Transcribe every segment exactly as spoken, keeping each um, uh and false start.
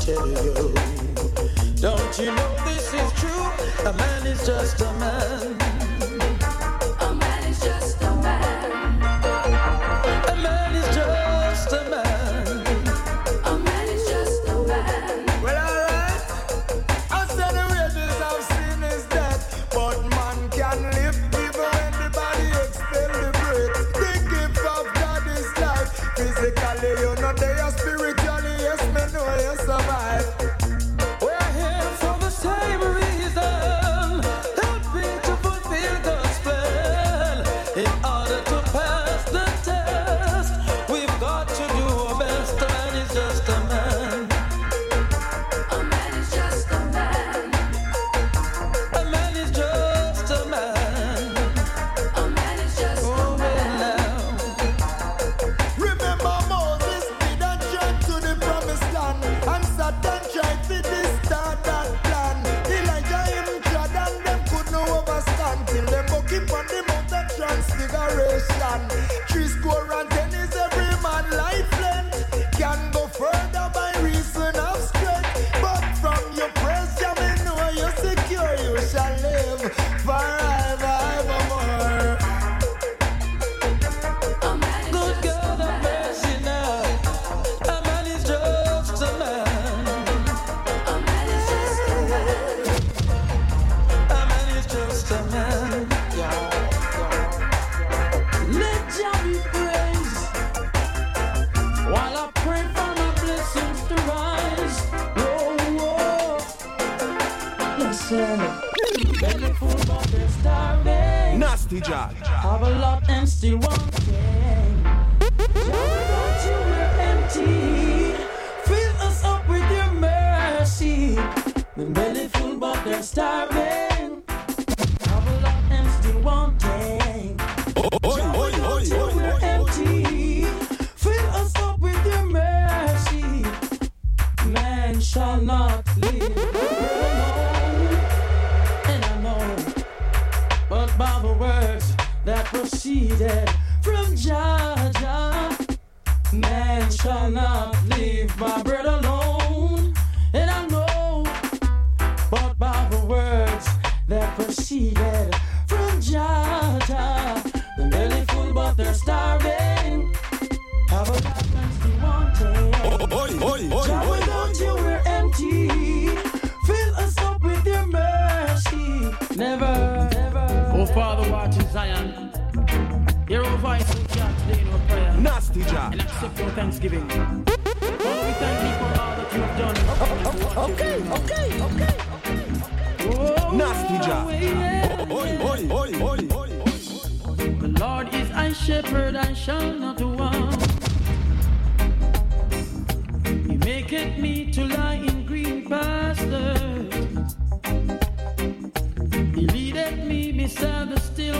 tell you. Don't you know this is true? A man is just a man. A man is just a man. A man is just a man. A man is just a man. Well, alright. I said the wages of sin is death, but man can live even when the body expel the breath. The gift of God is life. Physically, you know they are spiritually. Yes, me know you survive. We're here for the same reason, helping to fulfill God's plan. In order to pass the test, we've got to do our best. A man is just a man. A man is just a man. A man is just a man. A man is just Oh, a well man. now. Remember Moses did a jump to the promised land, and Satan tried to distort that plan. Elijah him trod and them could no overstand till them buck him on the mount of transfiguration. Three score and ten is every man life length. Can go further by reason of strength, but from your praise you may know you're secure. You shall live forever evermore. A man is Good just a God have man. mercy now. A man is just a man. A man is just a man. A man is just a man. Let Jah be praised while I pray for my blessings to rise. Whoa, whoa. Listen, belly full but they're starving. Nasty Jack. Have a lot and still wanting. Jah, without you we're empty. Fill us up with your mercy. The belly full but they're starving. Have a lot and still wanting. Oi, oi, oi, Till oi, we're oi. empty. Fill us up with your mercy. Man shall not live alone. And I know, but by the words that proceeded from Jah Jah, man shall not live by bread alone. And I know, but by the words that proceeded from Jah Jah, the belly full but they're starving. Have a lot and still wanting. Oi, oi, oi, Jah, oi, without oi. you we're empty. Fill us up with your mercy. Never, never. Oh, Father, watch in Zion. Hear our voice, O God, today in our prayer. Nasty Jack. And accept your thanksgiving. Father, we thank you for all that you have done. Okay, okay, okay. Nasty Jack. Oi, oi, oi, oi, oi. The Lord is my shepherd, I shall not want. He maketh me to lie in green pastures. He leadeth me beside the still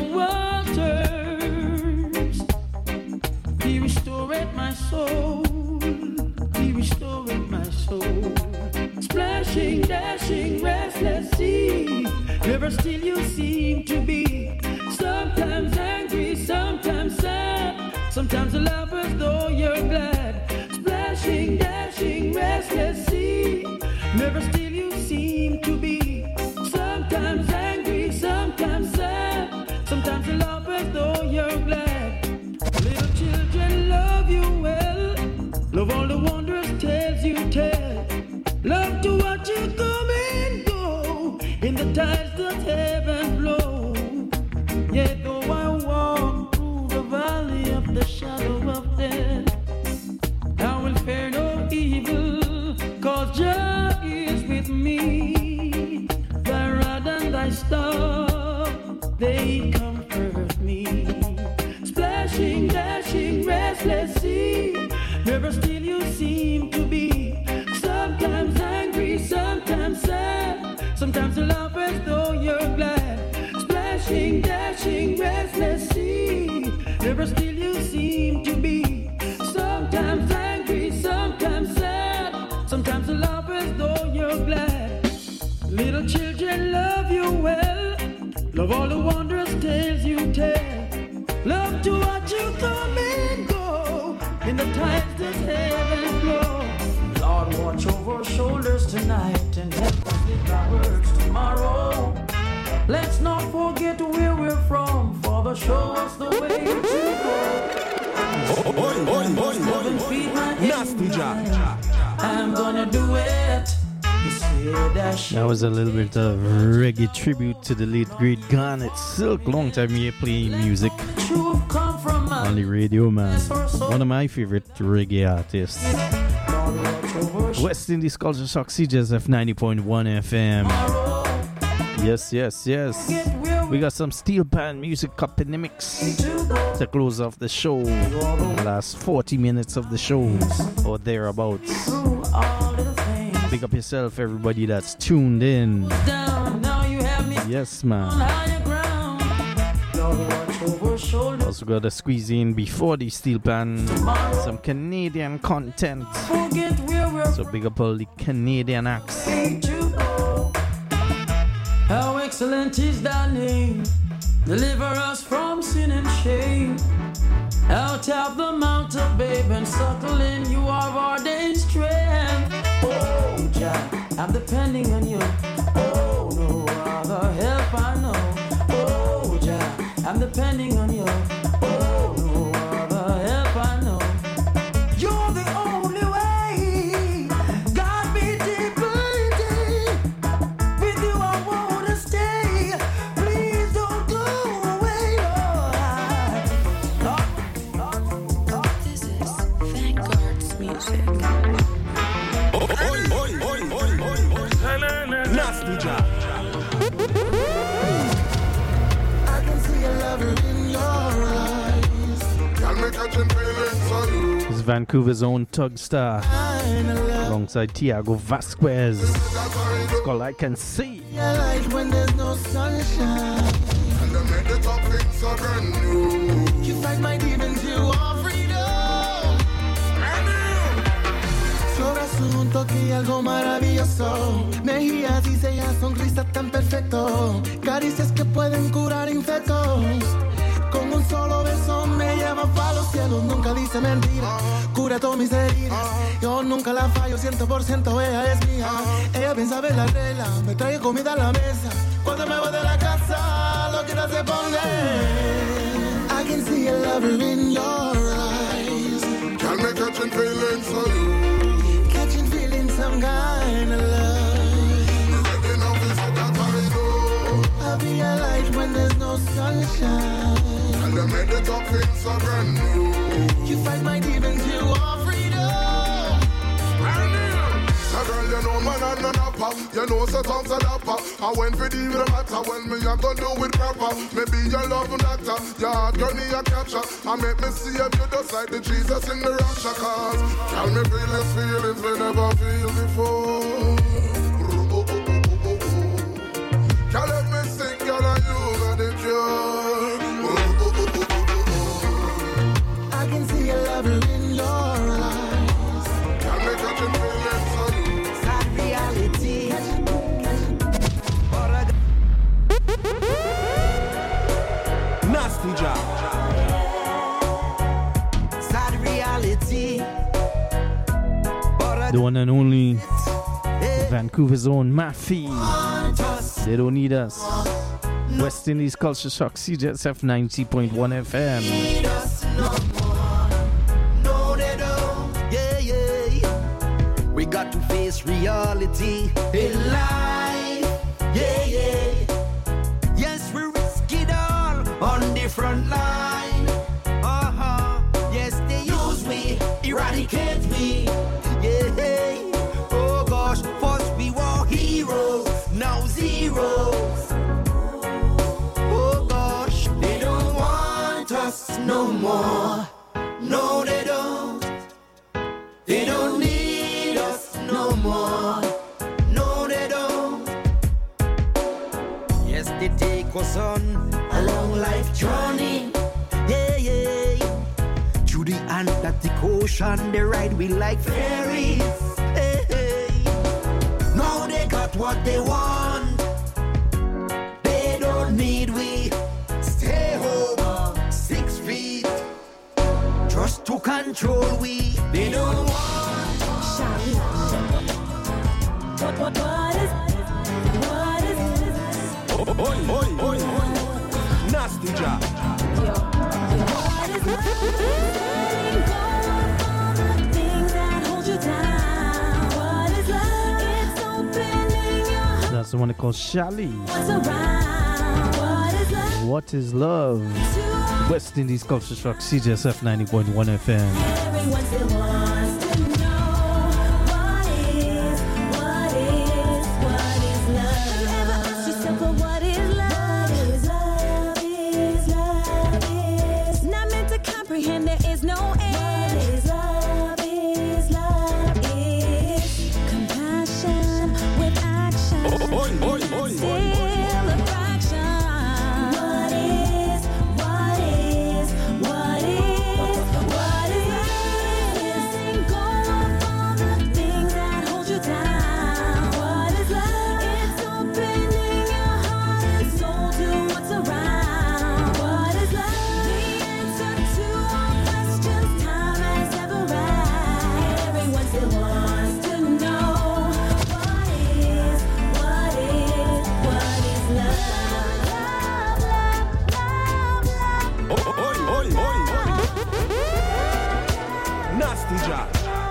waters. He restoreth my soul. He restoreth my soul. Splashing, dashing, restless sea. Never still you seem to be. Sometimes angry, sometimes sad. Sometimes you laugh as though you're glad. Splashing, dashing, restless sea. Never still you seem to be. Sometimes angry, sometimes sad. Sometimes you laugh as though you're glad. Little children love you well. Love all the wondrous tales you tell. Love to watch you come and go in the tides that heaven blow. Yet though I walk through the valley of the shadow of death, I will fear no evil, cause Jah is with me. Thy rod and thy staff, they comfort me. Splashing, dashing, restless sea, never still you seem to be. Sometimes angry, sometimes sad. Sometimes you laugh as though you're glad. Splashing, dashing, restless sea. Never still you seem to be. Sometimes angry, sometimes sad. Sometimes you laugh as though you're glad. Little children love you well. Love all the wondrous tales you tell. Love to watch you come and go in the times that heaven flow. Lord, watch over our shoulders tonight and help us live our words tomorrow. Let's not forget where we're from. Father, show us the way to go. Oi, oi, oi, oi, oi. Nasty Jack. I'm gonna do it. That was a little bit of reggae tribute to the late great Garnet Silk. Long time here playing music on the radio, man. One of my favorite reggae artists. West Indies Culture Shock, C J S F ninety point one F M. Yes, yes, yes. We got some steel pan music up in the mix to close off the show. The last forty minutes of the show or thereabouts. Pick up yourself, everybody that's tuned in. Yes, man. Also got to squeeze in before the steel pan some Canadian content. So big up all the Canadian acts. How excellent is thy name. Deliver us from sin and shame. Out of the mountain, babe, and settle in. You are ordained strength. Oh, Jah, I'm depending on you. Oh, no other help I know. Oh, Jah, I'm depending on you. Oh, no other help I know. You're the only way. God be deeply deep. With you I wanna stay. Please don't go away, Lord. This is Vanguard's music. Oi, oi, oi, oi, oi, oi. Nasty Jack. I can see a lover in your eyes. Can me catching feelings on you. This is Vancouver's own Tug Star alongside Tiago Vasquez. It's called I Can See. I like when there's no sunshine. And I made the top things so brand new. You fight my demons, you are freedom. Sobre asunto que hay algo maravilloso. Mejillas y sellas, sonrisas tan perfecto. Caricias que pueden curar infectos. Con un solo beso me lleva para los cielos. Nunca dice mentira, cura todas mis heridas. Yo nunca la fallo, cien por ciento ella es mía. Ella piensa ver la regla, me trae comida a la mesa. Cuando me voy de la casa, lo que no se pone. I can see a lover in your eyes. Can me catching feelings on you. Catching feelings, some kind of love. I'll be a light when there's no sunshine. And I made the top things so brand new. You fight my demons, you are freedom. Brand new. So girl, you know man and an upper. You know so tongues a dapper. I went for the real matter. When me I go do it proper. Maybe your love doctor. Your heart journey a capture. I make me see if you just like the Jesus in the rapture. Cause tell me feel these feelings we never feel before. Girl, let me sing, girl, and you got the cure. I can see a lover in your eyes. Can me catch your feelings on you. Sad reality. Nasty Jack. Sad reality. The one and only Vancouver's own Maffy. They don't need us. West Indies Culture Shock, C J S F ninety point one F M. No, they don't. Yeah, yeah. We got to face reality in life. Yeah, yeah. Yes, we risk it all on the front line. Uh-huh. Yes, they use me, eradicate me. Yeah. Oh gosh, first we were heroes, now zeros. Oh gosh, they don't want us no more. No, they don't. They don't need us no more. No, they don't. Yes, they take us on a long life journey. Yeah, yeah. Through the Atlantic Ocean, they ride we like fairies. Hey, hey. Now they got what they want. They don't need we. Stay home, six feet. Just to control we. They don't want. That's the one they call Shally. What is love? West Indies Culture Shock, C J S F ninety point one F M. Everyone still wants to know what is, what is, what is love. Have you ever asked yourself for what is love? What is love? Is love is not meant to comprehend. There is no end. What is love? Is love is compassion with action. Oi, oi, oi, oi, Still oi. a fraction. What is, what is, what is, what is love? Go up all the things that hold you down. What is love? It's opening your heart and soul to what's around. What is love? The answer to all questions time has ever asked. Everyone still wants to know what is, what is, what is love? Love, love, love, love, Oi, oi, oi, oi. Nasty Jack.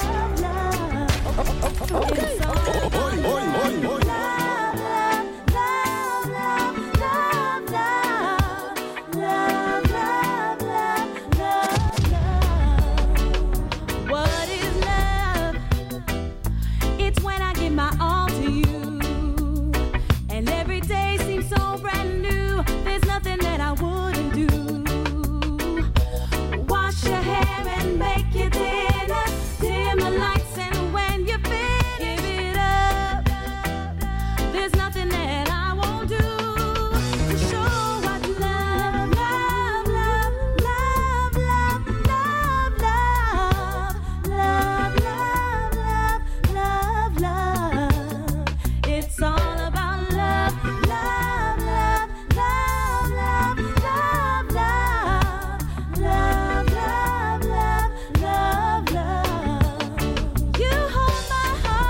It's all Oi, oi, oi, oi. love, love, love, love, love, love, love, love, love, love. What is love? It's when I give my all to you, and every day seems so brand new. There's nothing that I wouldn't do. Wash your hair and make your dinner. Dim the lights, and when you finish, give it up. There's nothing that I won't do to show what love, love, love, love, love, love, love, love, love, love, love. It's all about love, love, love, love, love, love, love, love, love, love, love, love. You hold my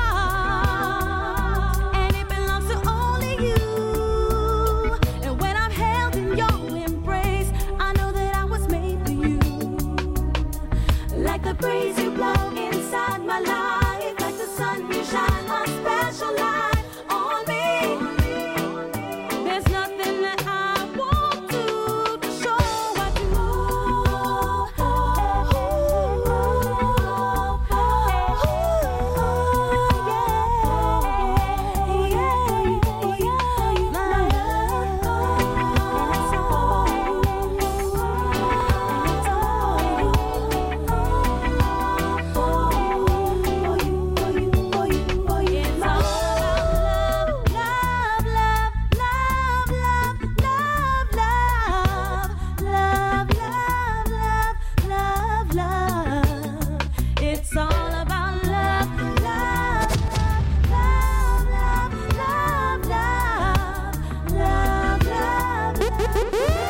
heart, and it belongs to only you. And when I'm held in your embrace, I know that I was made for you. Like the breeze you blow inside my life, like the sun you shine a special light on me. There's nothing that I won't do to show I do. It's all about love, love, love, love, love, love, love, love, love, love. It's all about love, love, love, love, love, love, love, love,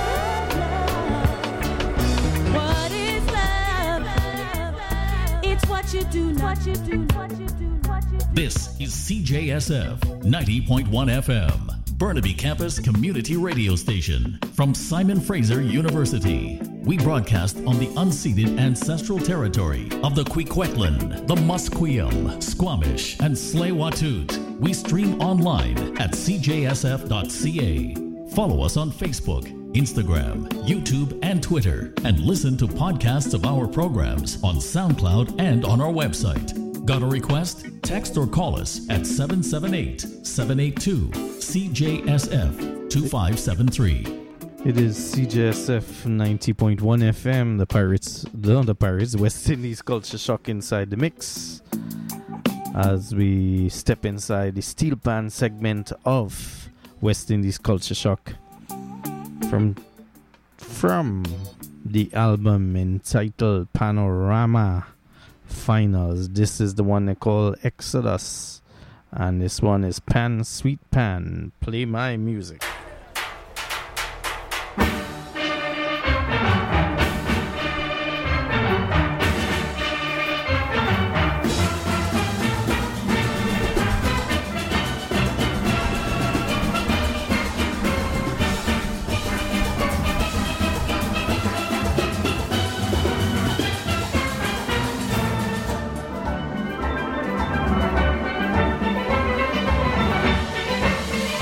love. What is love? It's what you do, not what you do, what you do, what you do. This is C J S F ninety point one F M, Burnaby Campus Community Radio Station from Simon Fraser University. We broadcast on the unceded ancestral territory of the Kwikwetlan, the Musqueam, Squamish, and Tsleil-Waututh. We stream online at c j s f dot c a. Follow us on Facebook, Instagram, YouTube, and Twitter, and listen to podcasts of our programs on SoundCloud and on our website. Got a request? Text or call us at seven seven eight, seven eight two, C J S F two five seven three. It is C J S F ninety point one F M, the Pirates, the, the Pirates, West Indies Culture Shock inside the mix. As we step inside the steel pan segment of West Indies Culture Shock from, from the album entitled Panorama Finals. This is the one they call Exodus, and this one is Pan Sweet Pan. Play my music. Love,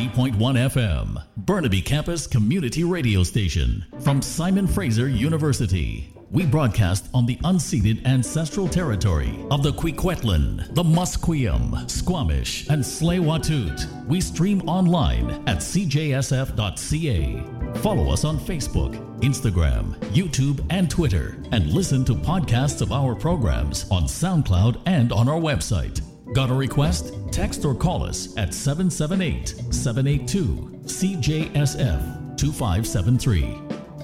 ninety point one F M, Burnaby Campus Community Radio Station from Simon Fraser University. We broadcast on the unceded ancestral territory of the Kwikwetlan, the Musqueam, Squamish, and Tsleil-Waututh. We stream online at c j s f dot c a. Follow us on Facebook, Instagram, YouTube, and Twitter, and listen to podcasts of our programs on SoundCloud and on our website. Got a request? Text or call us at seven seven eight, seven eight two, C J S F two five seven three.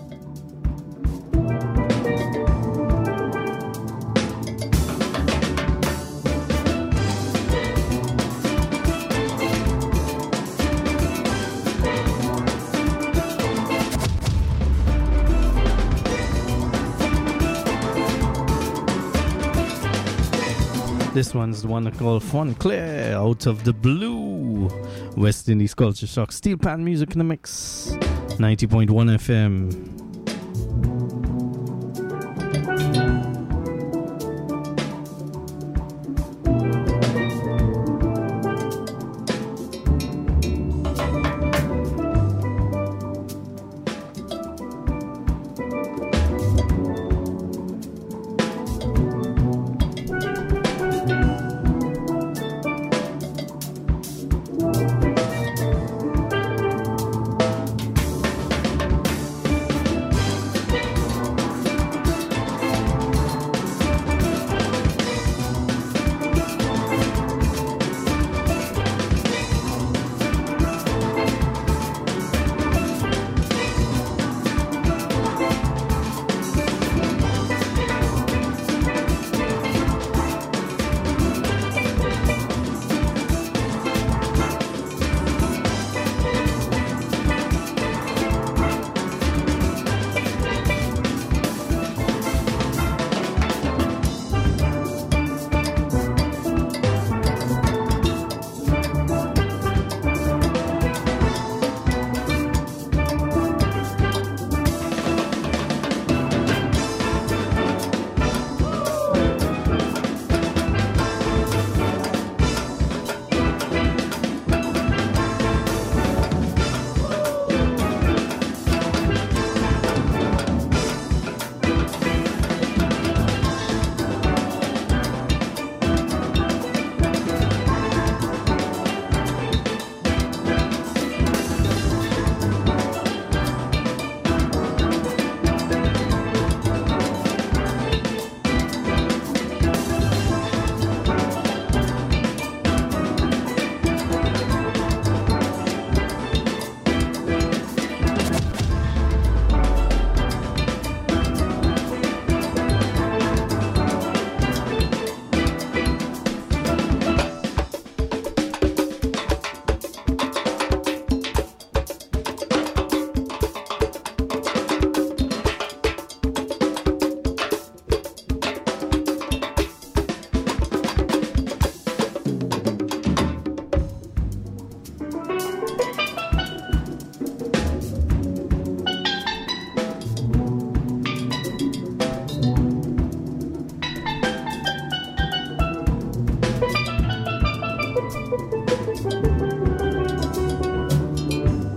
This one's the one I call Fun Clear, Out of the Blue. West Indies Culture Shock, Steel Pan Music in the Mix, ninety point one F M.